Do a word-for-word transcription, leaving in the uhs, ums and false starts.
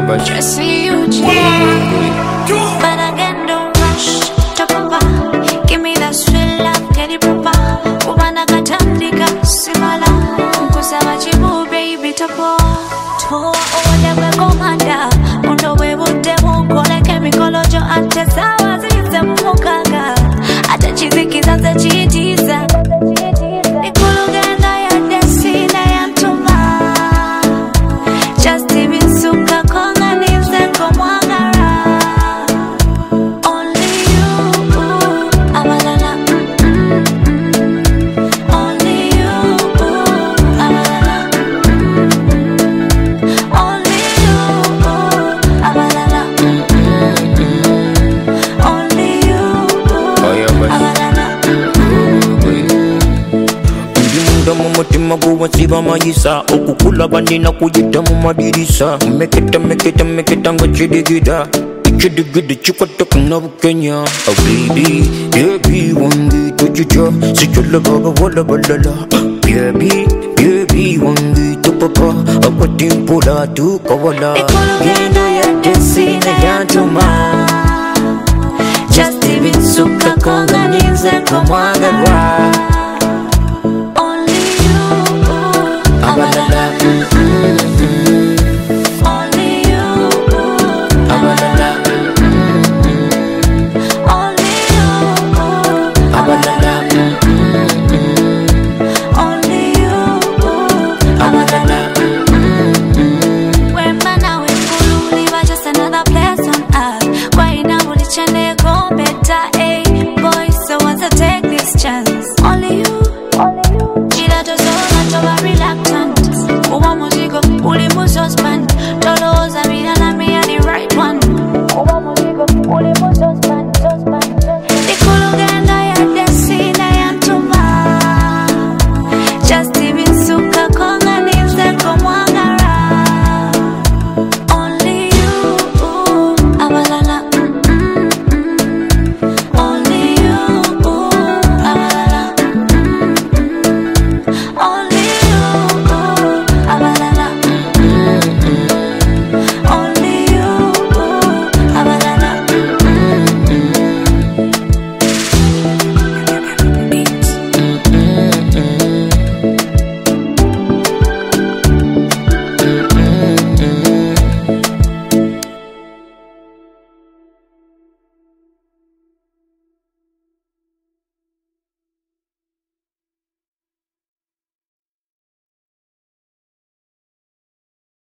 but just see you change. But again, don't rush. Top over, give me that sweet love, get it proper. Ubana katandika, simala. Kusama chibu, baby, topo. To ole we komanda, undo we bude mukole chemical ojo ante sawa zize mukaga. Ata chiziki zaze chitiza. Nikulugenda ya desi na ya ntuma. Just even suka konga nize komwangara. Only you, abalala. Only you, abalala. Only you, abalala. Only you, abalala. Mutima guwa siba mayisa okukula bandina kuyita mu madirisa meketa meketa meketa nga chidigida chidigida chikwata kuna bukenya oh baby baby wangi tuchicha sichola baba wala balala baby baby wangi tupapa akwatimpula tukawala Nikulugenda ya desi na ya ntuma. Just even suka konga nize komwangara.